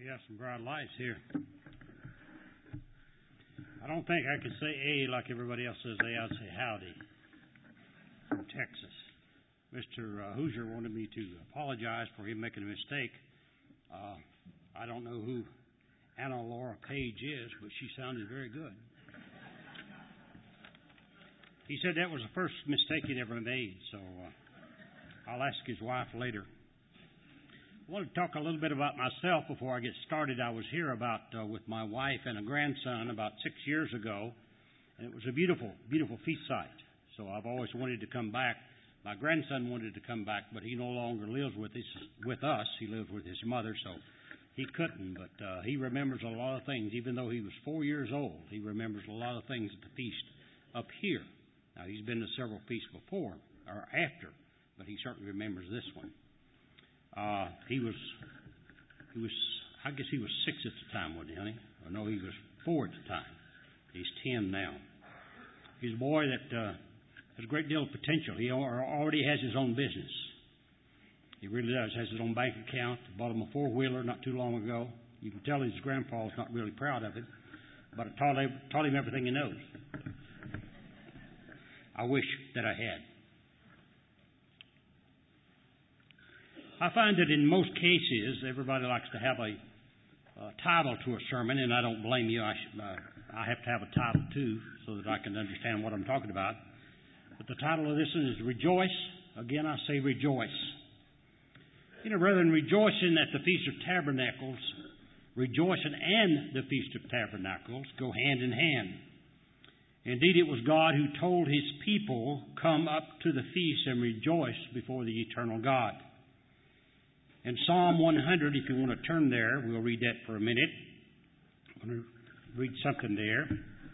We got some bright lights here. I don't think I could say A like everybody else says A. I'd say howdy from Texas. Mr. Hoosier wanted me to apologize for him making a mistake. I don't know who Anna Laura Page is, but she sounded very good. He said that was the first mistake he'd ever made, so I'll ask his wife later. I want to talk a little bit about myself before I get started. I was here with my wife and a grandson about 6 years ago, and it was a beautiful, beautiful feast site. So I've always wanted to come back. My grandson wanted to come back, but he no longer lives with us. He lives with his mother, so he couldn't. But he remembers a lot of things. Even though he was 4 years old, he remembers a lot of things at the feast up here. Now, he's been to several feasts before or after, but he certainly remembers this one. He was, I guess he was 6 at the time, wasn't he, honey? Or no, he was 4 at the time. He's 10 now. He's a boy that has a great deal of potential. He already has his own business. He really does. Has his own bank account. Bought him a 4-wheeler not too long ago. You can tell his grandpa's not really proud of it, but it taught him everything he knows. I wish that I had. I find that in most cases, everybody likes to have a title to a sermon, and I don't blame you. I have to have a title, too, so that I can understand what I'm talking about. But the title of this one is Rejoice. Again, I say rejoice. You know, rather than rejoicing at the Feast of Tabernacles, rejoicing and the Feast of Tabernacles go hand in hand. Indeed, it was God who told His people, come up to the feast and rejoice before the eternal God. In Psalm 100, if you want to turn there, we'll read that for a minute. I'm going to read something there.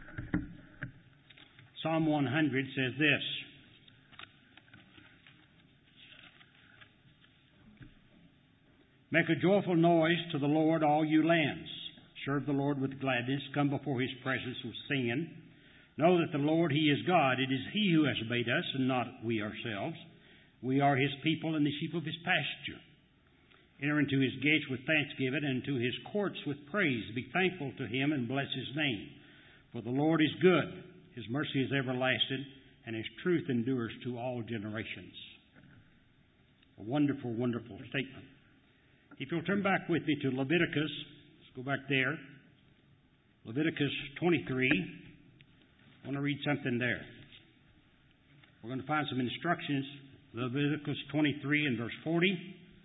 Psalm 100 says this. Make a joyful noise to the Lord, all you lands. Serve the Lord with gladness. Come before His presence with singing. Know that the Lord, He is God. It is He who has made us, and not we ourselves. We are His people and the sheep of His pasture. Enter into His gates with thanksgiving and into His courts with praise. Be thankful to Him and bless His name. For the Lord is good. His mercy is everlasting, and His truth endures to all generations. A wonderful, wonderful statement. If you'll turn back with me to Leviticus, let's go back there. Leviticus 23. I want to read something there. We're going to find some instructions. Leviticus 23 and verse 40.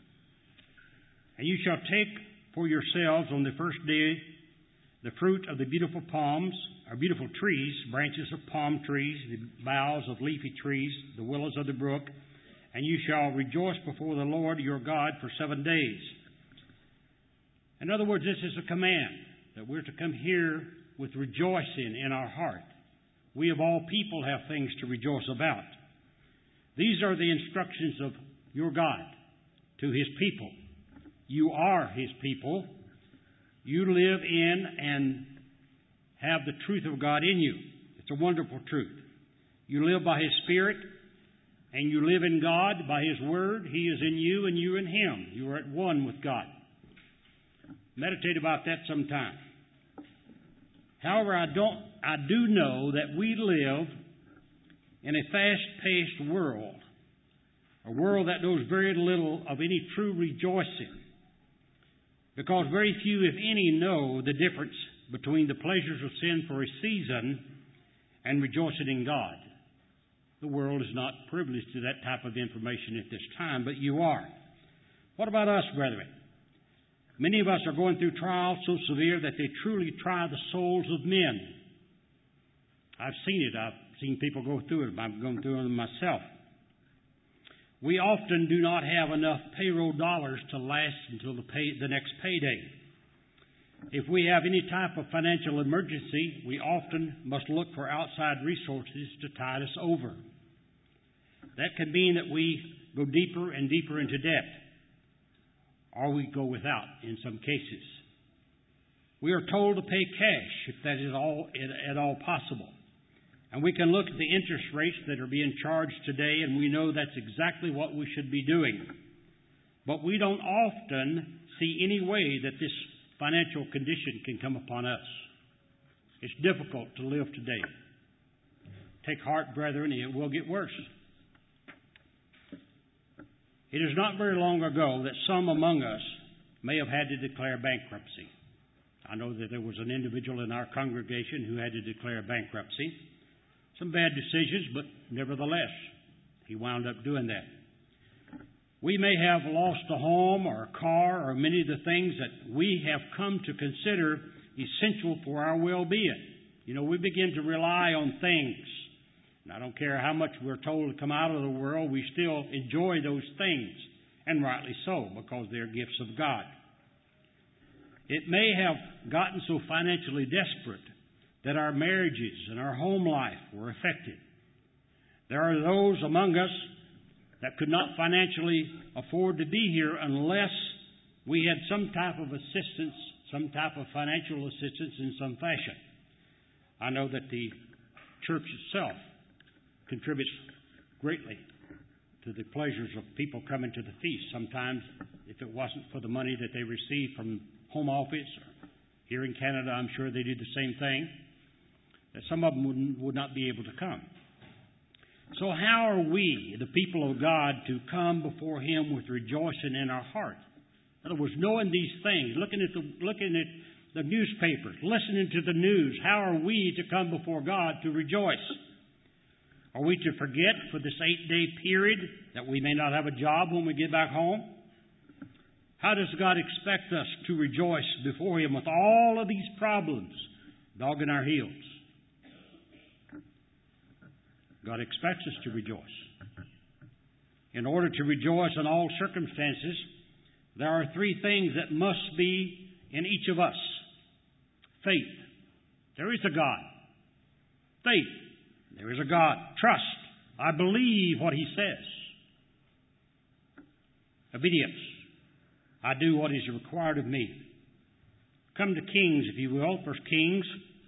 And you shall take for yourselves on the first day the fruit of the beautiful palms, or beautiful trees, branches of palm trees, the boughs of leafy trees, the willows of the brook, and you shall rejoice before the Lord your God for 7 days. In other words, this is a command that we're to come here with rejoicing in our heart. We of all people have things to rejoice about. These are the instructions of your God to His people. You are His people. You live in and have the truth of God in you. It's a wonderful truth. You live by His Spirit, and you live in God by His Word. He is in you, and you in Him. You are at one with God. Meditate about that sometime. However, I do know that we live in a fast-paced world, a world that knows very little of any true rejoicing, because very few, if any, know the difference between the pleasures of sin for a season and rejoicing in God. The world is not privileged to that type of information at this time, but you are. What about us, brethren? Many of us are going through trials so severe that they truly try the souls of men. I've seen it. I've seen people go through it. I've gone through it myself. We often do not have enough payroll dollars to last until the next payday. If we have any type of financial emergency, we often must look for outside resources to tide us over. That can mean that we go deeper and deeper into debt, or we go without in some cases. We are told to pay cash if that is at all possible. And we can look at the interest rates that are being charged today, and we know that's exactly what we should be doing. But we don't often see any way that this financial condition can come upon us. It's difficult to live today. Take heart, brethren, it will get worse. It is not very long ago that some among us may have had to declare bankruptcy. I know that there was an individual in our congregation who had to declare bankruptcy. Some bad decisions, but nevertheless, he wound up doing that. We may have lost a home or a car or many of the things that we have come to consider essential for our well-being. You know, we begin to rely on things. And I don't care how much we're told to come out of the world, we still enjoy those things. And rightly so, because they're gifts of God. It may have gotten so financially desperate that our marriages and our home life were affected. There are those among us that could not financially afford to be here unless we had some type of assistance, some type of financial assistance in some fashion. I know that the church itself contributes greatly to the pleasures of people coming to the feast. Sometimes, if it wasn't for the money that they receive from home office, or here in Canada, I'm sure they do the same thing, that some of them would not be able to come. So how are we, the people of God, to come before Him with rejoicing in our heart? In other words, knowing these things, looking at the newspapers, listening to the news, how are we to come before God to rejoice? Are we to forget for this 8-day period that we may not have a job when we get back home? How does God expect us to rejoice before Him with all of these problems dogging our heels? God expects us to rejoice. In order to rejoice in all circumstances, there are three things that must be in each of us. Faith. There is a God. Faith. There is a God. Trust. I believe what He says. Obedience. I do what is required of me. Come to Kings, if you will. 1 Kings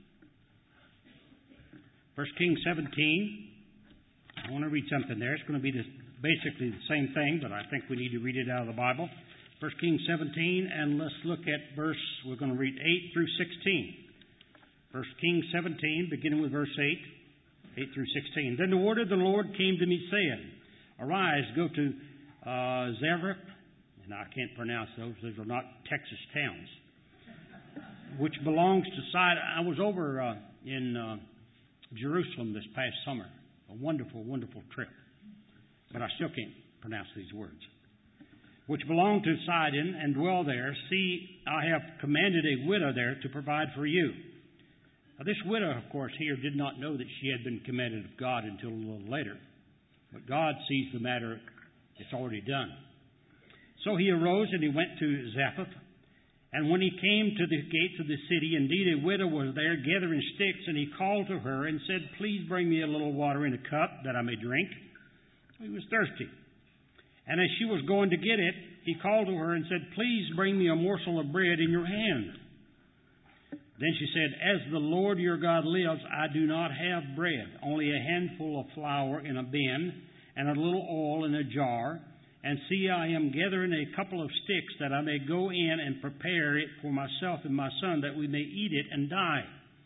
17. I want to read something there. It's going to be basically the same thing, but I think we need to read it out of the Bible. 1 Kings 17, and let's look at we're going to read 8 through 16. 1 Kings 17, beginning with verse 8 through 16. Then the word of the Lord came to me, saying, Arise, go to Zarephath, and I can't pronounce those are not Texas towns, which belongs to Sidon. I was over in Jerusalem this past summer. A wonderful, wonderful trip. But I still can't pronounce these words. Which belong to Sidon, and dwell there. See, I have commanded a widow there to provide for you. Now, this widow, of course, here did not know that she had been commanded of God until a little later. But God sees the matter, it's already done. So he arose and he went to Zarephath. And when he came to the gates of the city, indeed a widow was there gathering sticks, and he called to her and said, Please bring me a little water in a cup that I may drink. He was thirsty. And as she was going to get it, he called to her and said, Please bring me a morsel of bread in your hand. Then she said, As the Lord your God lives, I do not have bread, only a handful of flour in a bin, and a little oil in a jar. And see, I am gathering a couple of sticks that I may go in and prepare it for myself and my son, that we may eat it and die.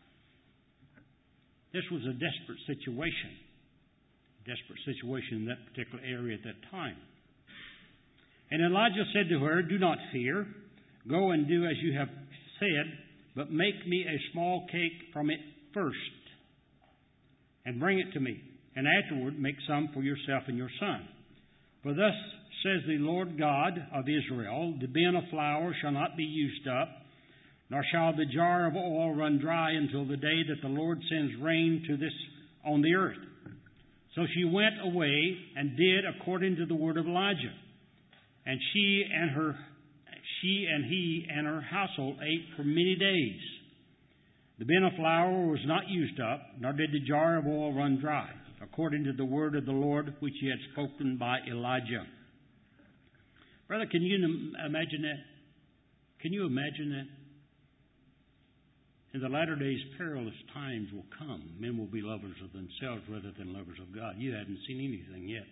This was a desperate situation. Desperate situation in that particular area at that time. And Elijah said to her, Do not fear. Go and do as you have said, but make me a small cake from it first, and bring it to me. And afterward make some for yourself and your son. For thus says the Lord God of Israel, the bin of flour shall not be used up, nor shall the jar of oil run dry until the day that the Lord sends rain on the earth. So she went away and did according to the word of Elijah. And she and he and her household ate for many days. The bin of flour was not used up, nor did the jar of oil run dry, according to the word of the Lord which he had spoken by Elijah. Brother, can you imagine that? Can you imagine that? In the latter days, perilous times will come. Men will be lovers of themselves rather than lovers of God. You haven't seen anything yet.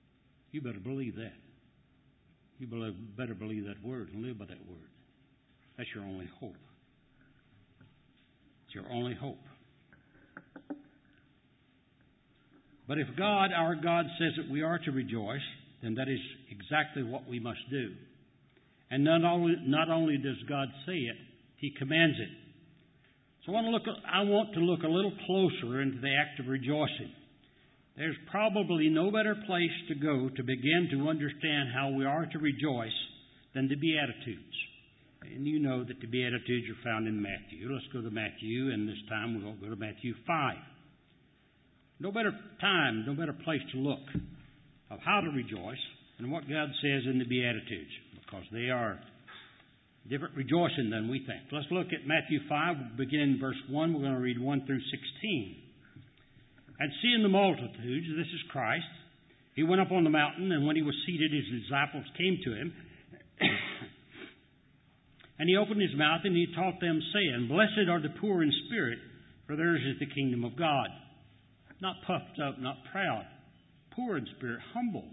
You better believe that. You better believe that word and live by that word. That's your only hope. It's your only hope. But if God, our God, says that we are to rejoice, then that is exactly what we must do. And not only does God say it, He commands it. So I want to look a little closer into the act of rejoicing. There's probably no better place to go to begin to understand how we are to rejoice than the Beatitudes. And you know that the Beatitudes are found in Matthew. Let's go to Matthew, and this time we'll go to Matthew 5. No better time, no better place to look of how to rejoice than what God says in the Beatitudes, because they are different rejoicing than we think. Let's look at Matthew 5, beginning in verse 1. We're going to read 1 through 16. And seeing the multitudes, this is Christ, He went up on the mountain, and when He was seated, His disciples came to Him. And He opened His mouth, and He taught them, saying, Blessed are the poor in spirit, for theirs is the kingdom of God. Not puffed up, not proud, poor in spirit, humble.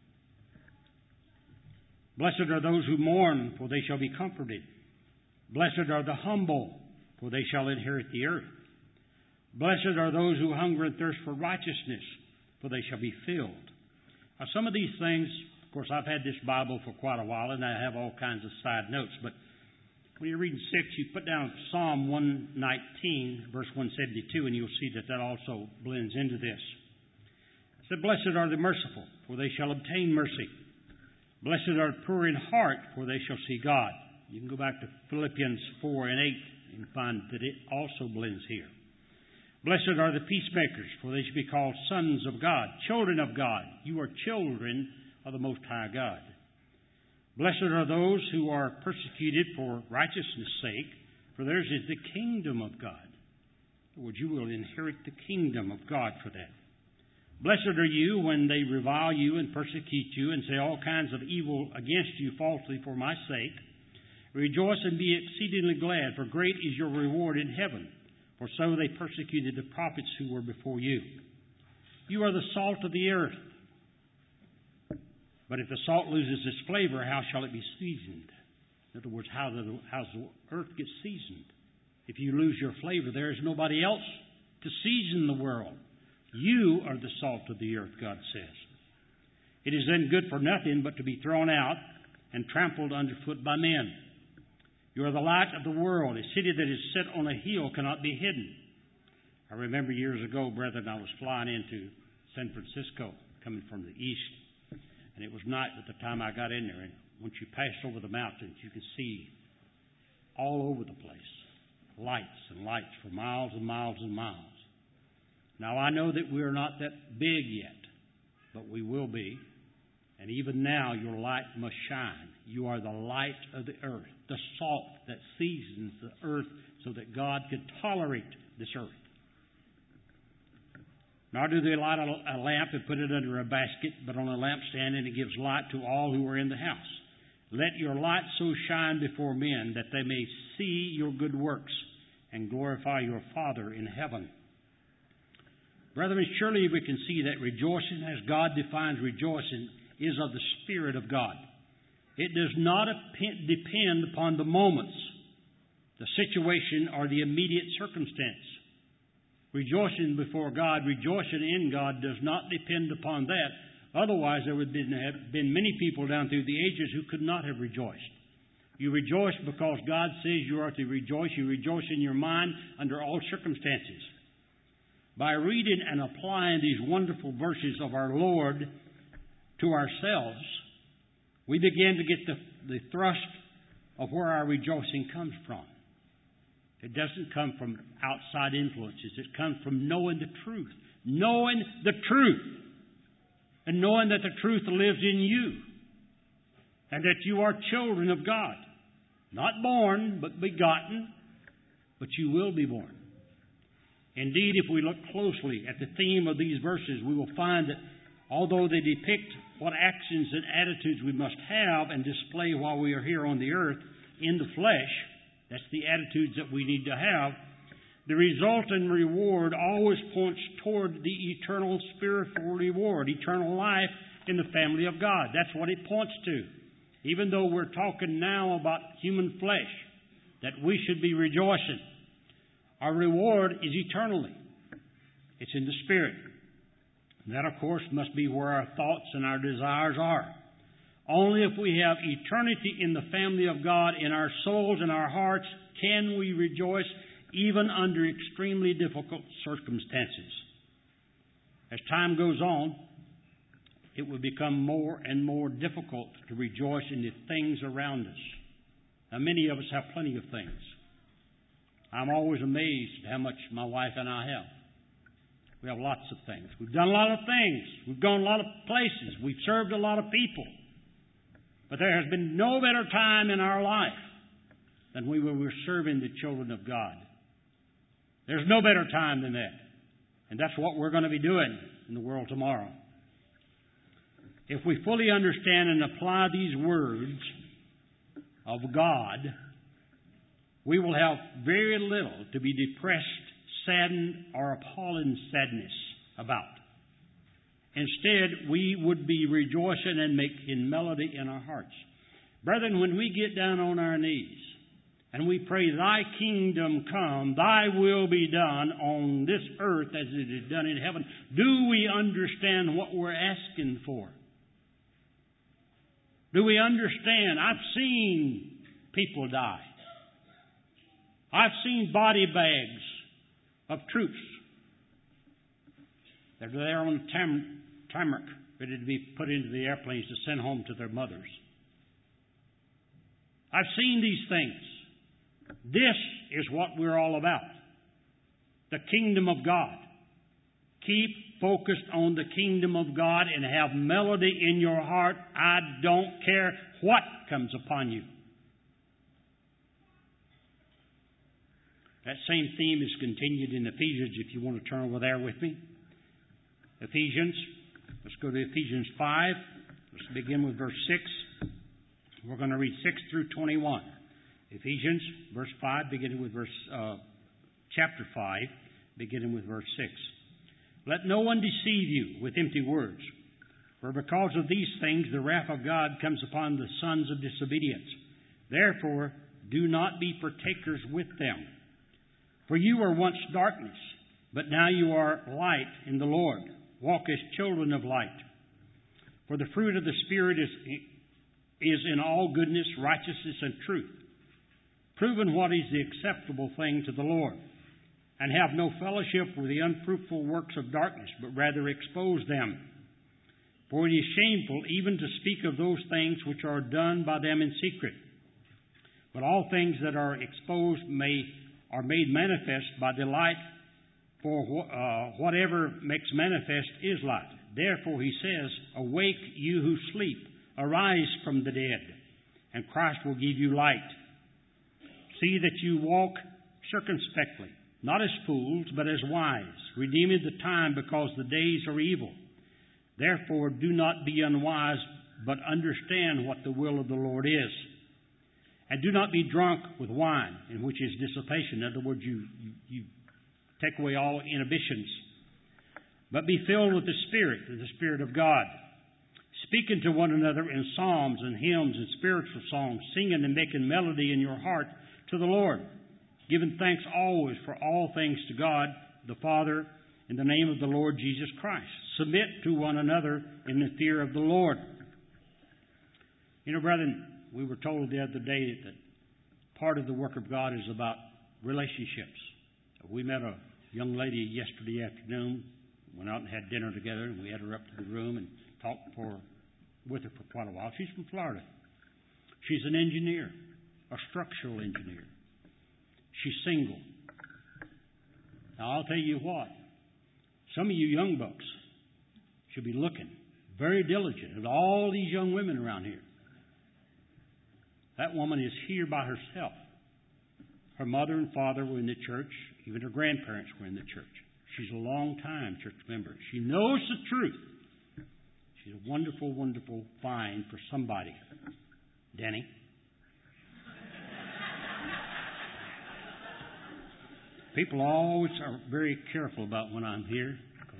Blessed are those who mourn, for they shall be comforted. Blessed are the humble, for they shall inherit the earth. Blessed are those who hunger and thirst for righteousness, for they shall be filled. Now, some of these things, of course, I've had this Bible for quite a while, and I have all kinds of side notes, but when you're reading 6, you put down Psalm 119, verse 172, and you'll see that that also blends into this. It said, Blessed are the merciful, for they shall obtain mercy. Blessed are the poor in heart, for they shall see God. You can go back to Philippians 4 and 8 and find that it also blends here. Blessed are the peacemakers, for they shall be called sons of God, children of God. You are children of the Most High God. Blessed are those who are persecuted for righteousness' sake, for theirs is the kingdom of God. In other words, you will inherit the kingdom of God for that. Blessed are you when they revile you and persecute you and say all kinds of evil against you falsely for my sake. Rejoice and be exceedingly glad, for great is your reward in heaven. For so they persecuted the prophets who were before you. You are the salt of the earth. But if the salt loses its flavor, how shall it be seasoned? In other words, how does the earth get seasoned? If you lose your flavor, there is nobody else to season the world. You are the salt of the earth, God says. It is then good for nothing but to be thrown out and trampled underfoot by men. You are the light of the world. A city that is set on a hill cannot be hidden. I remember years ago, brethren, I was flying into San Francisco, coming from the east. And it was night at the time I got in there. And once you passed over the mountains, you could see all over the place lights and lights for miles and miles and miles. Now, I know that we are not that big yet, but we will be. And even now, your light must shine. You are the light of the earth, the salt that seasons the earth so that God can tolerate this earth. Nor do they light a lamp and put it under a basket, but on a lampstand, and it gives light to all who are in the house. Let your light so shine before men that they may see your good works and glorify your Father in heaven. Brethren, surely we can see that rejoicing, as God defines rejoicing, is of the Spirit of God. It does not depend upon the moments, the situation, or the immediate circumstance. Rejoicing before God, rejoicing in God, does not depend upon that. Otherwise, there would have been many people down through the ages who could not have rejoiced. You rejoice because God says you are to rejoice. You rejoice in your mind under all circumstances. By reading and applying these wonderful verses of our Lord to ourselves, we begin to get the thrust of where our rejoicing comes from. It doesn't come from outside influences. It comes from knowing the truth. Knowing the truth. And knowing that the truth lives in you. And that you are children of God. Not born, but begotten. But you will be born. Indeed, if we look closely at the theme of these verses, we will find that although they depict what actions and attitudes we must have and display while we are here on the earth in the flesh, that's the attitudes that we need to have, the resultant reward always points toward the eternal spiritual reward, eternal life in the family of God. That's what it points to. Even though we're talking now about human flesh, that we should be rejoicing. Our reward is eternally. It's in the Spirit. That, of course, must be where our thoughts and our desires are. Only if we have eternity in the family of God, in our souls and our hearts, can we rejoice even under extremely difficult circumstances. As time goes on, it will become more and more difficult to rejoice in the things around us. Now, many of us have plenty of things. I'm always amazed at how much my wife and I have. We have lots of things. We've done a lot of things. We've gone a lot of places. We've served a lot of people. But there has been no better time in our life than we were serving the children of God. There's no better time than that. And that's what we're going to be doing in the world tomorrow. If we fully understand and apply these words of God, we will have very little to be depressed, saddened, or appalling sadness about. Instead, we would be rejoicing and making melody in our hearts. Brethren, when we get down on our knees and we pray, Thy kingdom come, Thy will be done on this earth as it is done in heaven, do we understand what we're asking for? Do we understand? I've seen people die. I've seen body bags of troops. They're there on tarmac, ready to be put into the airplanes to send home to their mothers. I've seen these things. This is what we're all about. The kingdom of God. Keep focused on the kingdom of God and have melody in your heart. I don't care what comes upon you. That same theme is continued in Ephesians, if you want to turn over there with me. Ephesians. Let's go to Ephesians 5. Let's begin with verse 6. We're going to read 6 through 21. Ephesians, verse 5, beginning with chapter 5, beginning with verse 6. Let no one deceive you with empty words, for because of these things the wrath of God comes upon the sons of disobedience. Therefore, do not be partakers with them. For you were once darkness, but now you are light in the Lord. Walk as children of light. For the fruit of the Spirit is in all goodness, righteousness, and truth, proving what is the acceptable thing to the Lord. And have no fellowship with the unfruitful works of darkness, but rather expose them. For it is shameful even to speak of those things which are done by them in secret. But all things that are exposed are made manifest by the light, for whatever makes manifest is light. Therefore he says, Awake, you who sleep, arise from the dead, and Christ will give you light. See that you walk circumspectly, not as fools, but as wise, redeeming the time because the days are evil. Therefore do not be unwise, but understand what the will of the Lord is. And do not be drunk with wine, in which is dissipation. In other words, you take away all inhibitions. But be filled with the Spirit of God, speaking to one another in psalms and hymns and spiritual songs, singing and making melody in your heart to the Lord, giving thanks always for all things to God the Father in the name of the Lord Jesus Christ. Submit to one another in the fear of the Lord. You know, brethren, we were told the other day that part of the work of God is about relationships. We met a young lady yesterday afternoon, went out and had dinner together, and we had her up to the room and talked with her for quite a while. She's from Florida. She's an engineer, a structural engineer. She's single. Now, I'll tell you what. Some of you young bucks should be looking very diligent at all these young women around here. That woman is here by herself. Her mother and father were in the church. Even her grandparents were in the church. She's a long-time church member. She knows the truth. She's a wonderful, wonderful find for somebody. Denny. People always are very careful about when I'm here.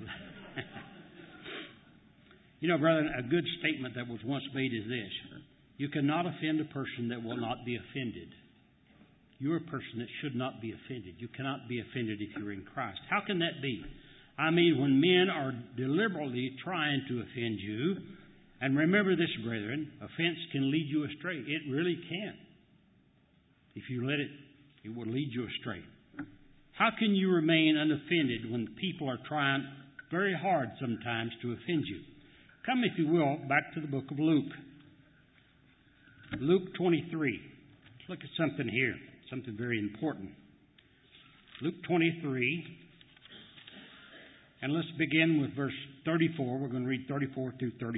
You know, brethren, a good statement that was once made is this. You cannot offend a person that will not be offended. you're a person that should not be offended. You cannot be offended if you're in Christ. How can that be? I mean, when men are deliberately trying to offend you, and remember this, brethren, offense can lead you astray. It really can. If you let it, it will lead you astray. How can you remain unoffended when people are trying very hard sometimes to offend you? Come, if you will, back to the book of Luke. Luke 23. Let's look at something here, something very important. Luke 23. And let's begin with verse 34. We're going to read 34 through 36.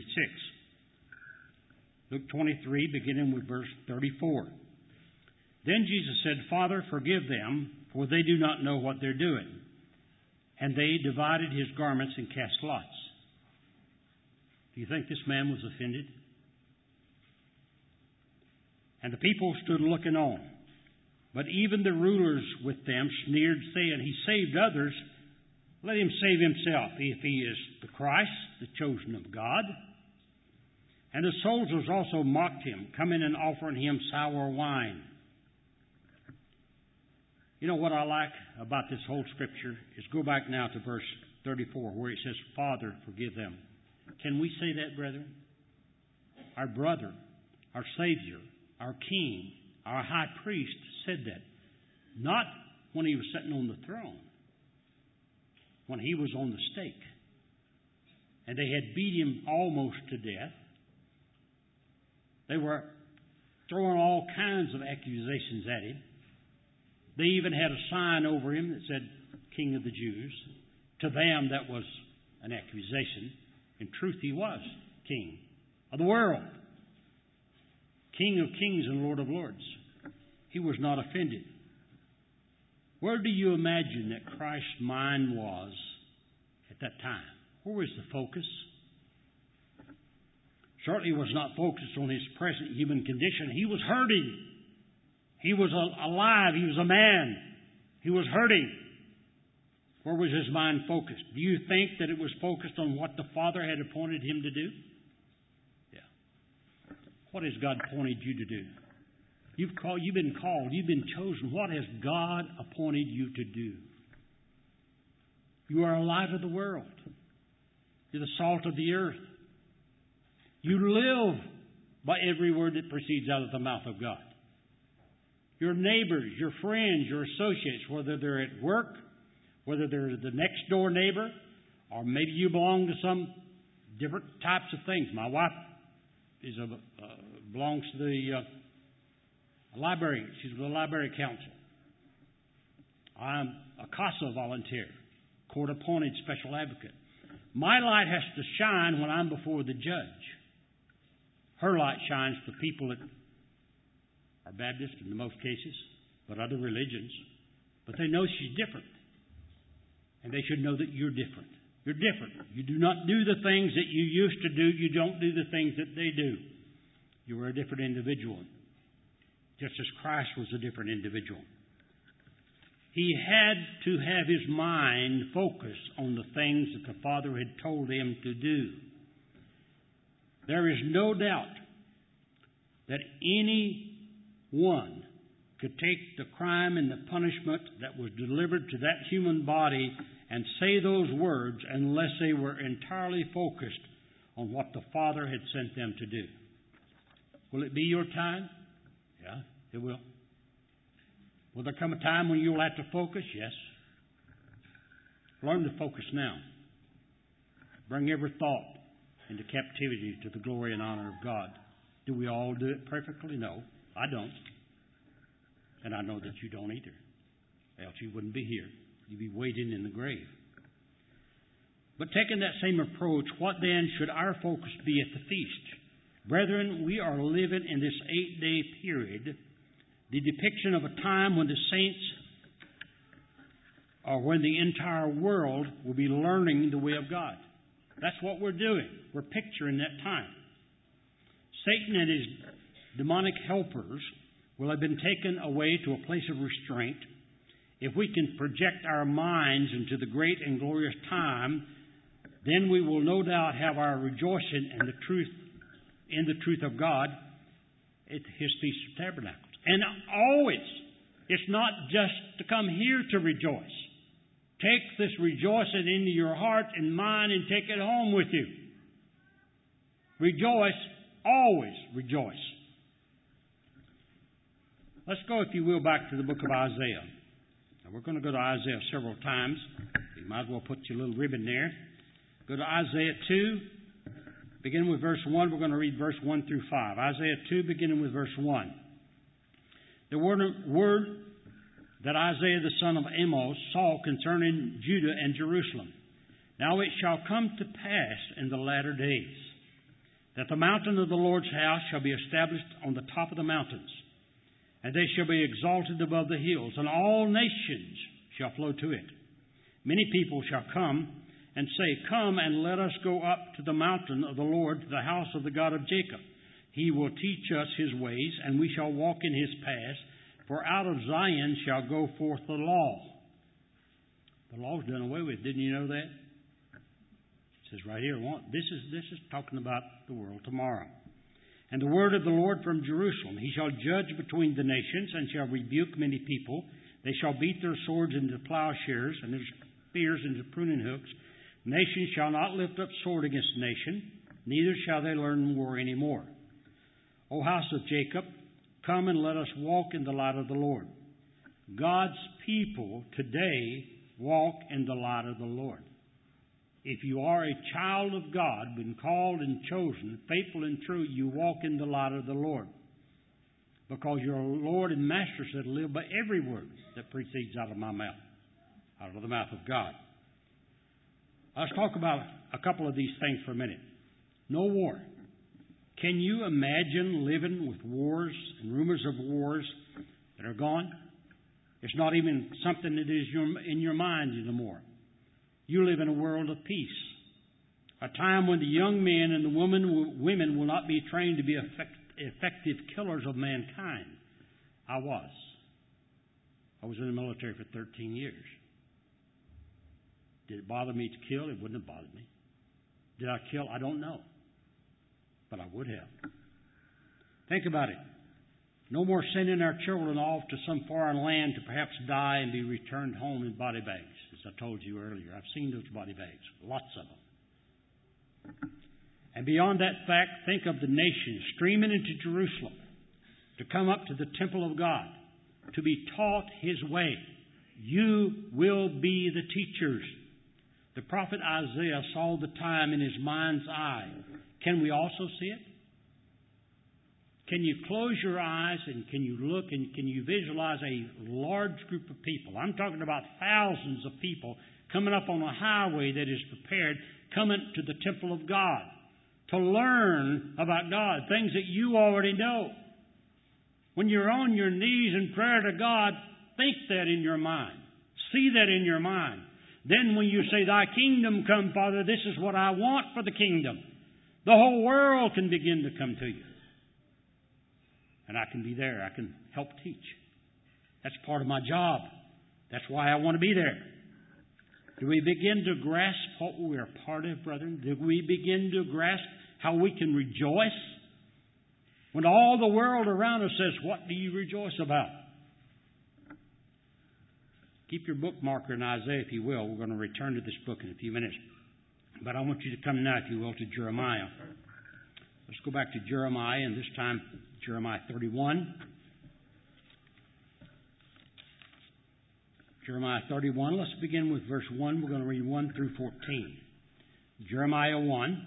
Luke 23, beginning with verse 34. Then Jesus said, Father, forgive them, for they do not know what they're doing. And they divided his garments and cast lots. Do you think this man was offended? And the people stood looking on. But even the rulers with them sneered, saying, He saved others. Let him save himself, if he is the Christ, the chosen of God. And the soldiers also mocked him, coming and offering him sour wine. You know what I like about this whole Scripture is go back now to verse 34, where it says, Father, forgive them. Can we say that, brethren? Our brother, our Savior, our King, our High Priest said that. Not when he was sitting on the throne. When he was on the stake. And they had beat him almost to death. They were throwing all kinds of accusations at him. They even had a sign over him that said, King of the Jews. To them, that was an accusation. In truth, he was King of the world. King of kings and Lord of lords. He was not offended. Where do you imagine that Christ's mind was at that time? Where was the focus? Certainly was not focused on his present human condition. He was hurting. He was alive. He was a man. He was hurting. Where was his mind focused? Do you think that it was focused on what the Father had appointed him to do? Yeah. What has God appointed you to do? You've been called. You've been chosen. What has God appointed you to do? You are a light of the world. You're the salt of the earth. You live by every word that proceeds out of the mouth of God. Your neighbors, your friends, your associates, whether they're at work, whether they're the next door neighbor, or maybe you belong to some different types of things. My wife belongs to the library. She's with the library council. I'm a CASA volunteer, court-appointed special advocate. My light has to shine when I'm before the judge. Her light shines for people that are Baptist in most cases, but other religions. But they know she's different. And they should know that you're different. You're different. You do not do the things that you used to do. You don't do the things that they do. You are a different individual. Just as Christ was a different individual. He had to have his mind focused on the things that the Father had told him to do. There is no doubt that anyone could take the crime and the punishment that was delivered to that human body and say those words unless they were entirely focused on what the Father had sent them to do. Will it be your time? Yeah, it will. Will there come a time when you'll have to focus? Yes. Learn to focus now. Bring every thought into captivity to the glory and honor of God. Do we all do it perfectly? No, I don't. And I know that you don't either. Else you wouldn't be here. You'd be waiting in the grave. But taking that same approach, what then should our focus be at the feast? Brethren, we are living in this 8-day period, the depiction of a time when the saints, or when the entire world will be learning the way of God. That's what we're doing. We're picturing that time. Satan and his demonic helpers will have been taken away to a place of restraint. If we can project our minds into the great and glorious time, then we will no doubt have our rejoicing in the truth of God at His Feast of Tabernacles. And always, It's not just to come here to rejoice. Take this rejoicing into your heart and mind and take it home with you. Rejoice, always rejoice. Let's go, if you will, back to the book of Isaiah. Now, we're going to go to Isaiah several times. You might as well put your little ribbon there. Go to Isaiah 2, beginning with verse 1. We're going to read verse 1 through 5. Isaiah 2, beginning with verse 1. The word that Isaiah the son of Amos saw concerning Judah and Jerusalem. Now it shall come to pass in the latter days that the mountain of the Lord's house shall be established on the top of the mountains, and they shall be exalted above the hills, and all nations shall flow to it. Many people shall come and say, Come and let us go up to the mountain of the Lord, to the house of the God of Jacob. He will teach us His ways, and we shall walk in His paths. For out of Zion shall go forth the law. The law's done away with. Didn't you know that? It says right here, this is talking about the world tomorrow. And the word of the Lord from Jerusalem. He shall judge between the nations and shall rebuke many people. They shall beat their swords into plowshares and their spears into pruning hooks. Nation shall not lift up sword against nation, neither shall they learn war any more. O house of Jacob, come and let us walk in the light of the Lord. God's people today walk in the light of the Lord. If you are a child of God, been called and chosen, faithful and true, you walk in the light of the Lord. Because your Lord and Master said, live by every word that proceeds out of my mouth, out of the mouth of God. Let's talk about a couple of these things for a minute. No war. Can you imagine living with wars and rumors of wars that are gone? It's not even something that is in your mind anymore. You live in a world of peace. A time when the young men and the women will not be trained to be effective killers of mankind. I was in the military for 13 years. Did it bother me to kill? It wouldn't have bothered me. Did I kill? I don't know. But I would have. Think about it. No more sending our children off to some foreign land to perhaps die and be returned home in body bags. As I told you earlier, I've seen those body bags. Lots of them. And beyond that fact, think of the nations streaming into Jerusalem to come up to the temple of God, to be taught His way. You will be the teachers. The prophet Isaiah saw the time in his mind's eye. Can we also see it? Can you close your eyes and can you look and can you visualize a large group of people? I'm talking about thousands of people coming up on a highway that is prepared, coming to the temple of God to learn about God, things that you already know. When you're on your knees in prayer to God, think that in your mind. See that in your mind. Then when you say, Thy kingdom come, Father, this is what I want for the kingdom. The whole world can begin to come to you. And I can be there. I can help teach. That's part of my job. That's why I want to be there. Do we begin to grasp what we are part of, brethren? Do we begin to grasp how we can rejoice? When all the world around us says, what do you rejoice about? Keep your bookmarker in Isaiah, if you will. We're going to return to this book in a few minutes. But I want you to come now, if you will, to Jeremiah. Let's go back to Jeremiah, and this time Jeremiah 31. Jeremiah 31. Let's begin with verse 1. We're going to read 1 through 14. Jeremiah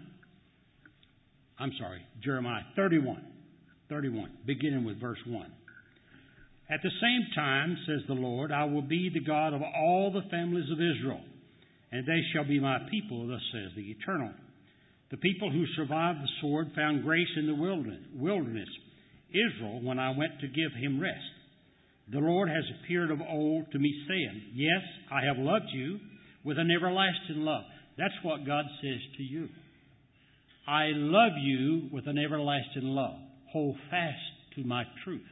31. 31, beginning with verse 1. At the same time, says the Lord, I will be the God of all the families of Israel, and they shall be my people, thus says the Eternal. The people who survived the sword found grace in the wilderness. Israel, when I went to give him rest. The Lord has appeared of old to me, saying, Yes, I have loved you with an everlasting love. That's what God says to you. I love you with an everlasting love. Hold fast to my truth.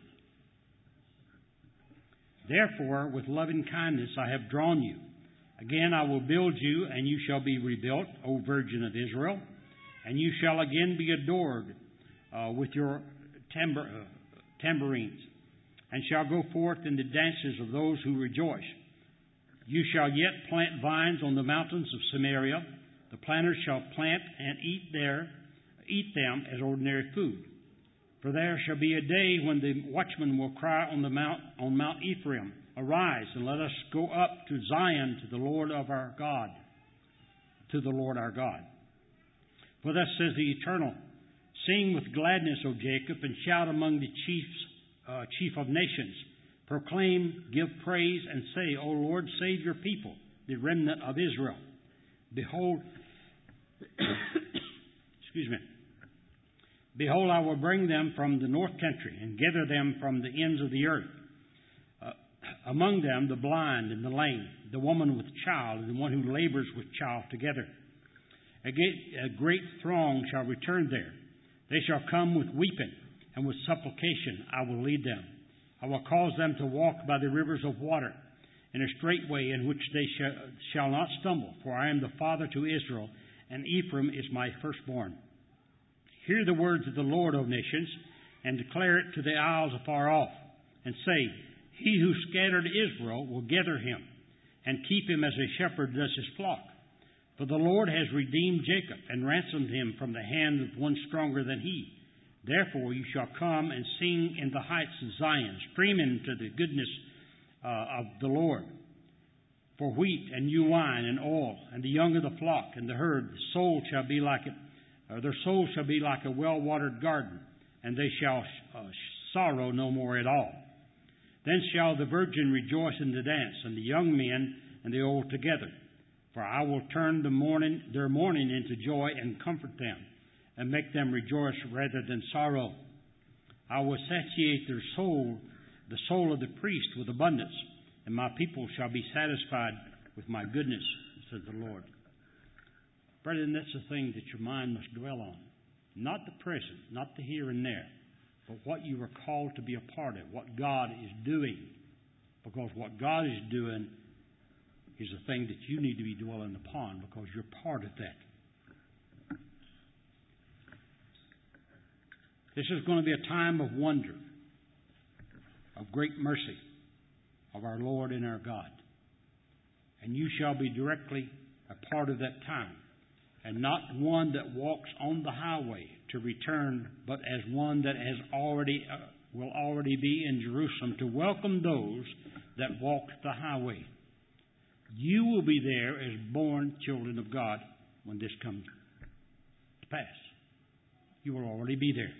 Therefore, with loving kindness I have drawn you. Again I will build you, and you shall be rebuilt, O Virgin of Israel. And you shall again be adored with your tambourines. and shall go forth in the dances of those who rejoice. You shall yet plant vines on the mountains of Samaria. The planters shall plant and eat them as ordinary food. For there shall be a day when the watchman will cry on Mount Ephraim, Arise, and let us go up to Zion to the Lord our God. For thus says the Eternal, Sing with gladness, O Jacob, and shout among the chief of nations. Proclaim, give praise, and say, O Lord, save your people, the remnant of Israel. Behold, Behold, I will bring them from the north country and gather them from the ends of the earth. Among them the blind and the lame, the woman with child, and the one who labors with child together. A great throng shall return there. They shall come with weeping, and with supplication I will lead them. I will cause them to walk by the rivers of water, in a straight way in which they shall not stumble. For I am the father to Israel, and Ephraim is my firstborn. Hear the words of the Lord, O nations, and declare it to the isles afar off, and say, He who scattered Israel will gather him, and keep him as a shepherd does his flock. For the Lord has redeemed Jacob, and ransomed him from the hand of one stronger than he. Therefore you shall come and sing in the heights of Zion, streaming to the goodness of the Lord. For wheat and new wine and oil, and the young of the flock and the herd, their soul shall be like a well-watered garden, and they shall sorrow no more at all. Then shall the virgin rejoice in the dance, and the young men and the old together. For I will turn their mourning into joy, and comfort them, and make them rejoice rather than sorrow. I will satiate the soul of the priest with abundance, and my people shall be satisfied with my goodness, says the Lord. Brethren, that's the thing that your mind must dwell on. Not the present, not the here and there, but what you are called to be a part of, what God is doing. Because what God is doing is the thing that you need to be dwelling upon, because you're part of that. This is going to be a time of wonder, of great mercy of our Lord and our God. And you shall be directly a part of that time, and not one that walks on the highway to return, but as one that will already be in Jerusalem to welcome those that walk the highway. You will be there as born children of God when this comes to pass. You will already be there.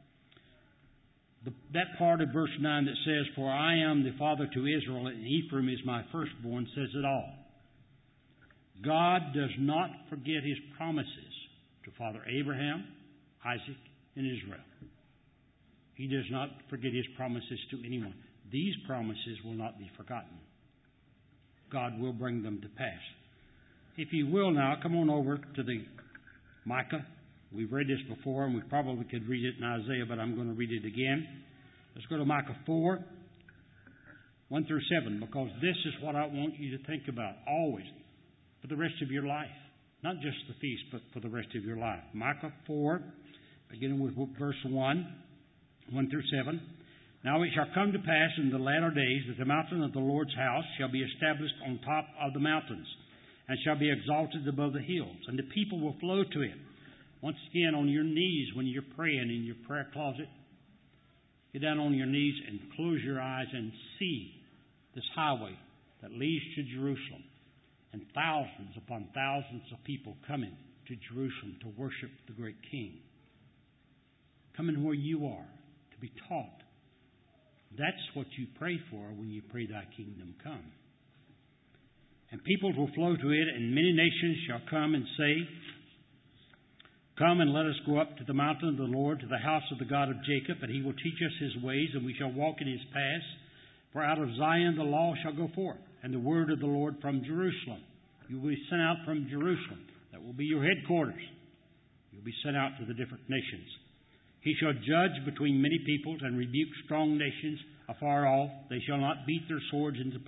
That part of verse 9 that says, For I am the father to Israel, and Ephraim is my firstborn, says it all. God does not forget His promises to Father Abraham, Isaac, and Israel. He does not forget His promises to anyone. These promises will not be forgotten. God will bring them to pass. If you will now, come on over to the Micah. We've read this before, and we probably could read it in Isaiah, but I'm going to read it again. Let's go to Micah 4, 1 through 7, because this is what I want you to think about always, for the rest of your life. Not just the feast, but for the rest of your life. Micah 4, beginning with verse 1 through 7. Now it shall come to pass in the latter days that the mountain of the Lord's house shall be established on top of the mountains, and shall be exalted above the hills, and the people will flow to it. Once again, on your knees when you're praying in your prayer closet, get down on your knees and close your eyes and see this highway that leads to Jerusalem, and thousands upon thousands of people coming to Jerusalem to worship the great King. Coming where you are to be taught. That's what you pray for when you pray, Thy kingdom come. And peoples will flow to it, and many nations shall come and say, Come and let us go up to the mountain of the Lord, to the house of the God of Jacob, and He will teach us His ways, and we shall walk in His paths. For out of Zion the law shall go forth, and the word of the Lord from Jerusalem. You will be sent out from Jerusalem. That will be your headquarters. You'll be sent out to the different nations. He shall judge between many peoples and rebuke strong nations afar off. They shall beat their swords into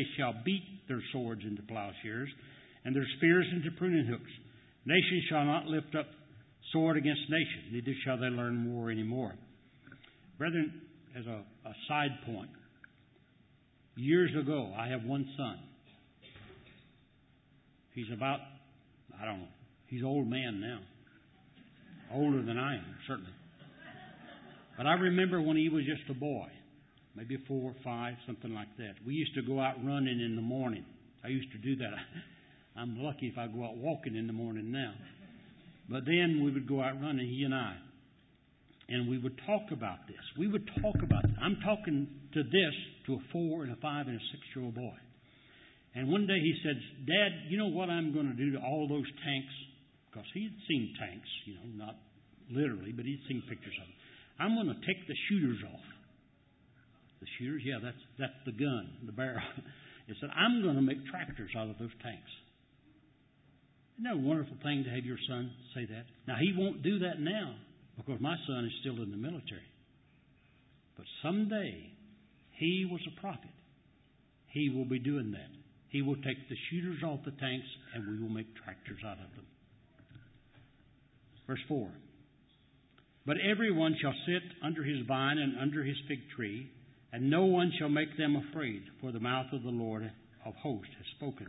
plowshares, and their spears into pruning hooks. Nation shall not lift up sword against nation, neither shall they learn war anymore. Brethren, as a side point. Years ago, I have one son. He's about, I don't know, he's an old man now. Older than I am, certainly. But I remember when he was just a boy, maybe 4 or 5, something like that. We used to go out running in the morning. I used to do that. I'm lucky if I go out walking in the morning now. But then we would go out running, he and I. And we would talk about this. We would talk about it. I'm talking to a 4 and a 5 and a 6-year-old boy. And one day he said, Dad, you know what I'm going to do to all those tanks? Because he had seen tanks, not literally, but he'd seen pictures of them. I'm going to take the shooters off. The shooters? Yeah, that's the gun, the barrel. He said, I'm going to make tractors out of those tanks. Isn't that a wonderful thing to have your son say that? Now, he won't do that now because my son is still in the military. But someday, he was a prophet. He will be doing that. He will take the shooters off the tanks and we will make tractors out of them. Verse 4. But everyone shall sit under his vine and under his fig tree, and no one shall make them afraid, for the mouth of the Lord of hosts has spoken.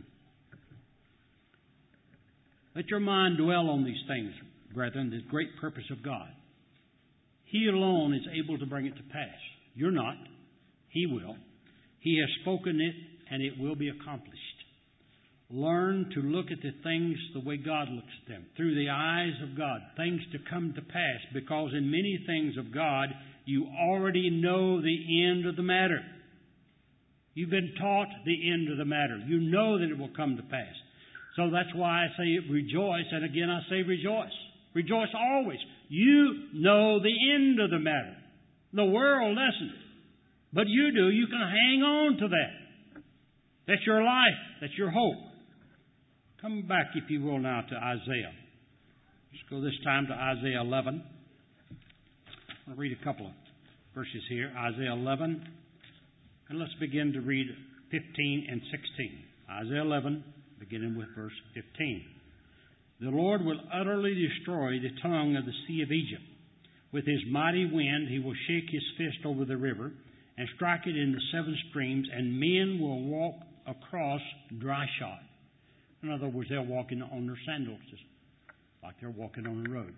Let your mind dwell on these things, brethren, the great purpose of God. He alone is able to bring it to pass. You're not. He will. He has spoken it, and it will be accomplished. Learn to look at the things the way God looks at them, through the eyes of God, things to come to pass, because in many things of God, you already know the end of the matter. You've been taught the end of the matter. You know that it will come to pass. So that's why I say rejoice, and again I say rejoice. Rejoice always. You know the end of the matter. The world doesn't. But you do. You can hang on to that. That's your life. That's your hope. Come back, if you will, now to Isaiah. Let's go this time to Isaiah 11. I'll read a couple of verses here. Isaiah 11. And let's begin to read 15 and 16. Isaiah 11, beginning with verse 15. The Lord will utterly destroy the tongue of the sea of Egypt. With his mighty wind he will shake his fist over the river and strike it in the 7 streams, and men will walk across dry shod. In other words, they're walking on their sandals, just like they're walking on the road.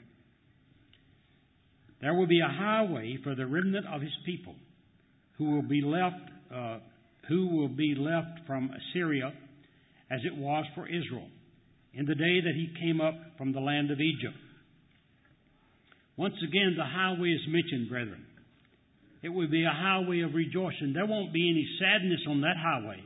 There will be a highway for the remnant of his people, who will be left from Assyria, as it was for Israel, in the day that he came up from the land of Egypt. Once again, the highway is mentioned, brethren. It will be a highway of rejoicing. There won't be any sadness on that highway.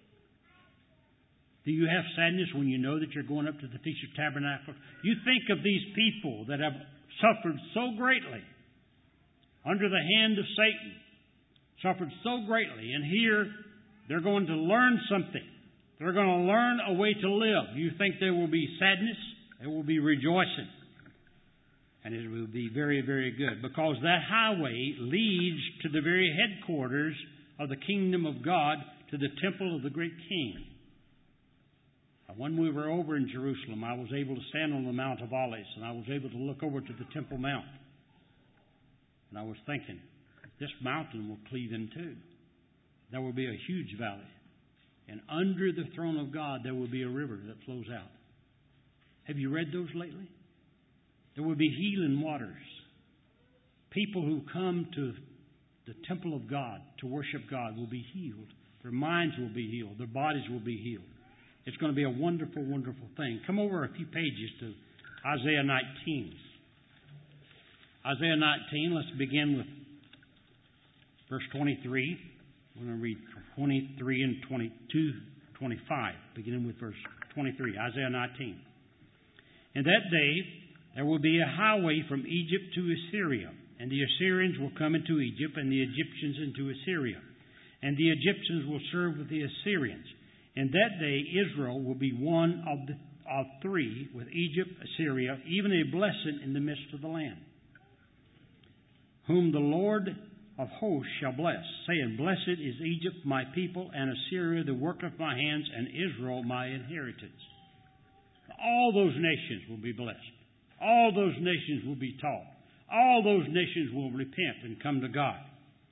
Do you have sadness when you know that you're going up to the Feast of Tabernacles? You think of these people that have suffered so greatly under the hand of Satan, suffered so greatly, and here they're going to learn something. They're going to learn a way to live. You think there will be sadness? There will be rejoicing. And it will be very, very good, because that highway leads to the very headquarters of the kingdom of God, to the temple of the great King. When we were over in Jerusalem, I was able to stand on the Mount of Olives, and I was able to look over to the Temple Mount. And I was thinking, this mountain will cleave in two. There will be a huge valley. And under the throne of God, there will be a river that flows out. Have you read those lately? There will be healing waters. People who come to the temple of God to worship God will be healed. Their minds will be healed. Their bodies will be healed. It's going to be a wonderful, wonderful thing. Come over a few pages to Isaiah 19. Isaiah 19, let's begin with verse 23. We're going to read 23 and 22, 25, beginning with verse 23, Isaiah 19. In that day there will be a highway from Egypt to Assyria, and the Assyrians will come into Egypt, and the Egyptians into Assyria. And the Egyptians will serve with the Assyrians. In that day, Israel will be one of 3 with Egypt, Assyria, even a blessing in the midst of the land. Whom the Lord of hosts shall bless, saying, Blessed is Egypt, my people, and Assyria, the work of my hands, and Israel, my inheritance. All those nations will be blessed. All those nations will be taught. All those nations will repent and come to God.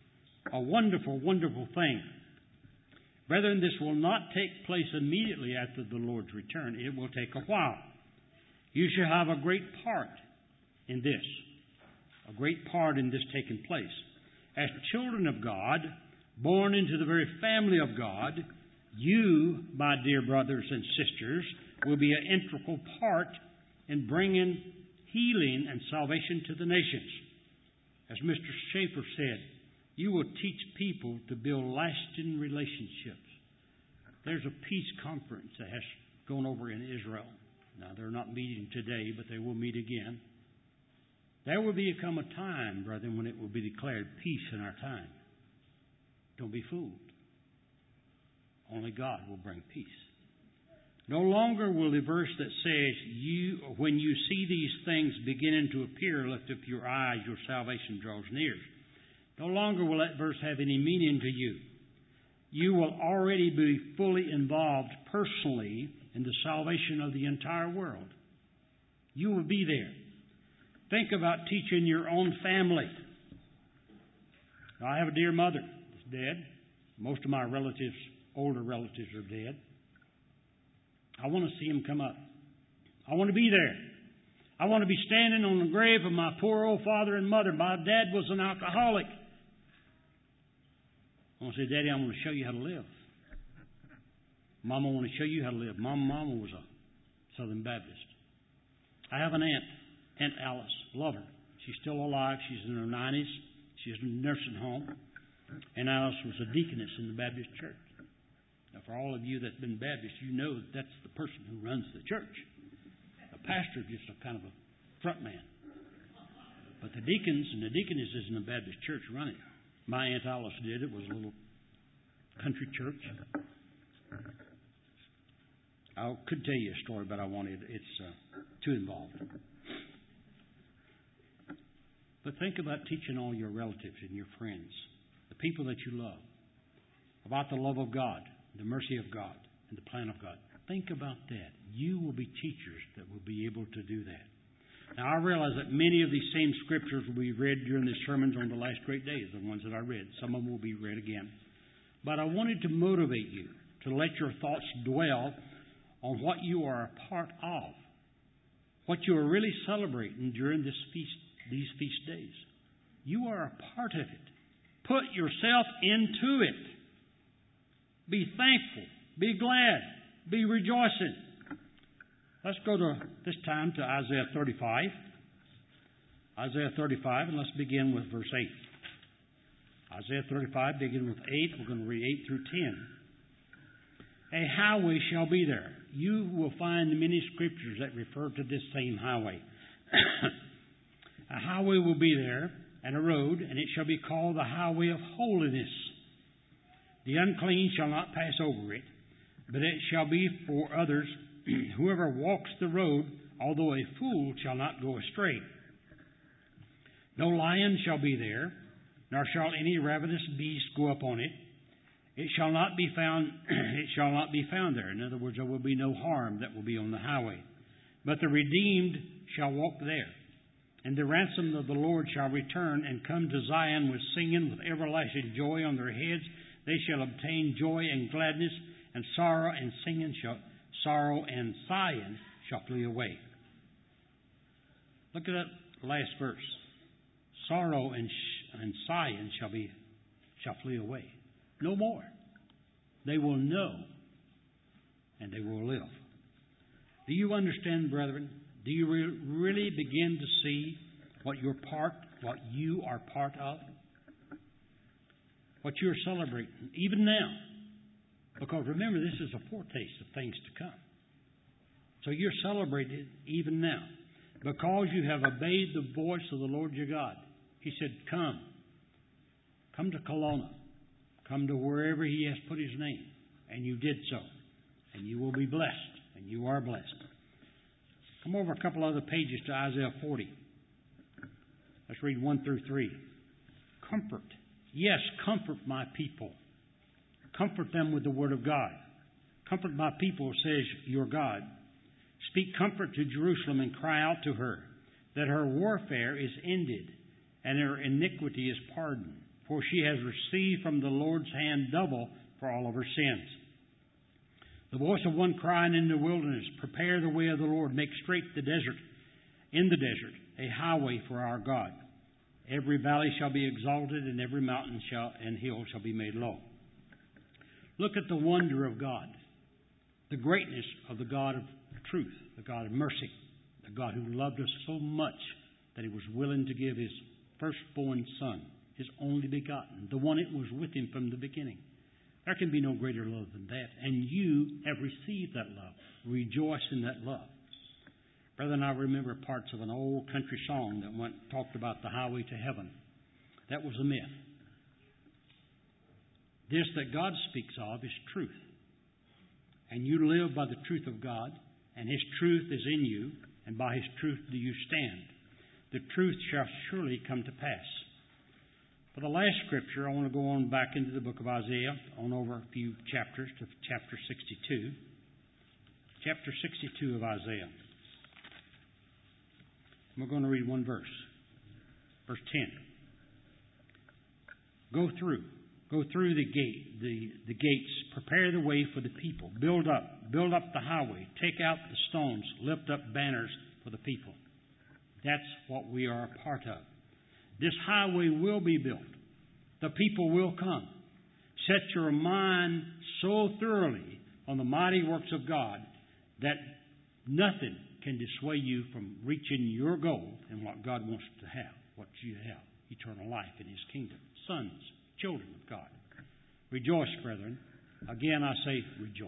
a wonderful, wonderful thing. Brethren, this will not take place immediately after the Lord's return. It will take a while. You shall have a great part in this. A great part in this taking place. As children of God, born into the very family of God, you, my dear brothers and sisters, will be an integral part in bringing healing and salvation to the nations. As Mr. Schaefer said, you will teach people to build lasting relationships. There's a peace conference that has gone over in Israel. Now, they're not meeting today, but they will meet again. There will become a time, brethren, when it will be declared peace in our time. Don't be fooled. Only God will bring peace. No longer will the verse that says, when you see these things beginning to appear, lift up your eyes, your salvation draws near. No longer will that verse have any meaning to you. You will already be fully involved personally in the salvation of the entire world. You will be there. Think about teaching your own family. Now, I have a dear mother that's dead. Most of my relatives, older relatives, are dead. I want to see them come up. I want to be there. I want to be standing on the grave of my poor old father and mother. My dad was an alcoholic. I want to say, Daddy, I want to show you how to live. Mama, I want to show you how to live. Mama was a Southern Baptist. I have an aunt, Aunt Alice. Love her. She's still alive. She's in her 90s. She's in a nursing home. And Alice was a deaconess in the Baptist church. Now, for all of you that's been Baptist, you know that's the person who runs the church. The pastor is just a kind of a front man. But the deacons and the deaconesses in the Baptist church run it. My Aunt Alice did. It was a little country church. I could tell you a story, but I wanted it's too involved. But think about teaching all your relatives and your friends, the people that you love, about the love of God, the mercy of God, and the plan of God. Think about that. You will be teachers that will be able to do that. Now, I realize that many of these same scriptures will be read during the sermons on the last great days, the ones that I read. Some of them will be read again. But I wanted to motivate you to let your thoughts dwell on what you are a part of, what you are really celebrating during these feast days. You are a part of it. Put yourself into it. Be thankful. Be glad. Be rejoicing. Let's go to this time to Isaiah 35. Isaiah 35, and let's begin with verse 8. Isaiah 35, begin with 8. We're going to read 8 through 10. A highway shall be there. You will find many scriptures that refer to this same highway. A highway will be there, and a road, and it shall be called the highway of holiness. The unclean shall not pass over it, but it shall be for others. Whoever walks the road, although a fool, shall not go astray. No lion shall be there, nor shall any ravenous beast go up on it. It shall not be found. It shall not be found there. In other words, there will be no harm that will be on the highway. But the redeemed shall walk there, and the ransom of the Lord shall return and come to Zion with singing, with everlasting joy on their heads. They shall obtain joy and gladness, and sorrow and sighing shall flee away. Look at that last verse. Sorrow and sighing shall flee away. No more. They will know, and they will live. Do you understand, brethren? Do you really begin to see what you are part of? What you're celebrating, even now. Because remember, this is a foretaste of things to come. So you're celebrating even now. Because you have obeyed the voice of the Lord your God. He said, come. Come to Kelowna. Come to wherever He has put His name. And you did so. And you will be blessed. And you are blessed. Come over a couple other pages to Isaiah 40. Let's read 1 through 3. Comfort. Yes, comfort my people. Comfort them with the word of God. Comfort my people, says your God. Speak comfort to Jerusalem and cry out to her that her warfare is ended and her iniquity is pardoned. for she has received from the Lord's hand double for all of her sins. The voice of one crying in the wilderness, prepare the way of the Lord, make straight in the desert, a highway for our God. Every valley shall be exalted, and every mountain and hill shall be made low. Look at the wonder of God, the greatness of the God of truth, the God of mercy, the God who loved us so much that He was willing to give His firstborn Son, His only begotten, the one that was with Him from the beginning. There can be no greater love than that. And you have received that love. Rejoice in that love. Brethren, I remember parts of an old country song that talked about the highway to heaven. That was a myth. This that God speaks of is truth. And you live by the truth of God, and His truth is in you, and by His truth do you stand. The truth shall surely come to pass. For the last scripture, I want to go on back into the book of Isaiah, on over a few chapters to chapter 62. Chapter 62 of Isaiah. We're going to read one verse. Verse 10. Go through the gates, prepare the way for the people, build up the highway, take out the stones, lift up banners for the people. That's what we are a part of. This highway will be built. The people will come. Set your mind so thoroughly on the mighty works of God that nothing can dissuade you from reaching your goal and what God wants to have, what you have, eternal life in His kingdom. Sons, children of God. Rejoice, brethren. Again, I say rejoice.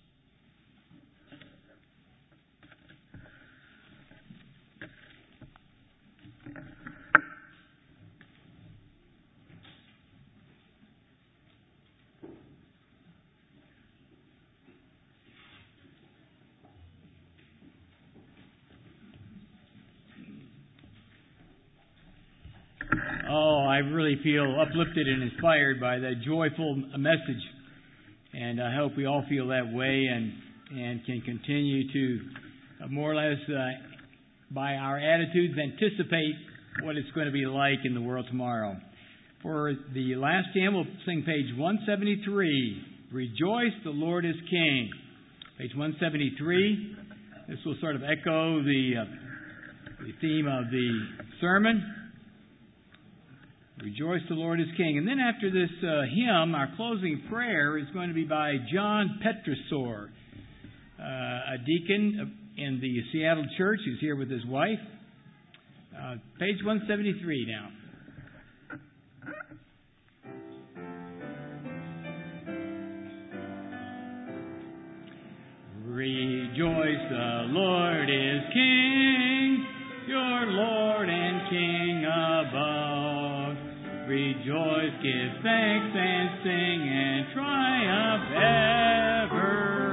Oh, I really feel uplifted and inspired by that joyful message. And I hope we all feel that way and can continue to more or less, by our attitudes, anticipate what it's going to be like in the world tomorrow. For the last hymn, we'll sing page 173, Rejoice, the Lord is King. Page 173. This will sort of echo the theme of the sermon. Rejoice, the Lord is King. And then after this hymn, our closing prayer is going to be by John Petrosor, a deacon in the Seattle church who's here with his wife. Page 173 now. Rejoice, the Lord is King, your Lord and King above. Rejoice, give thanks and sing and triumph ever.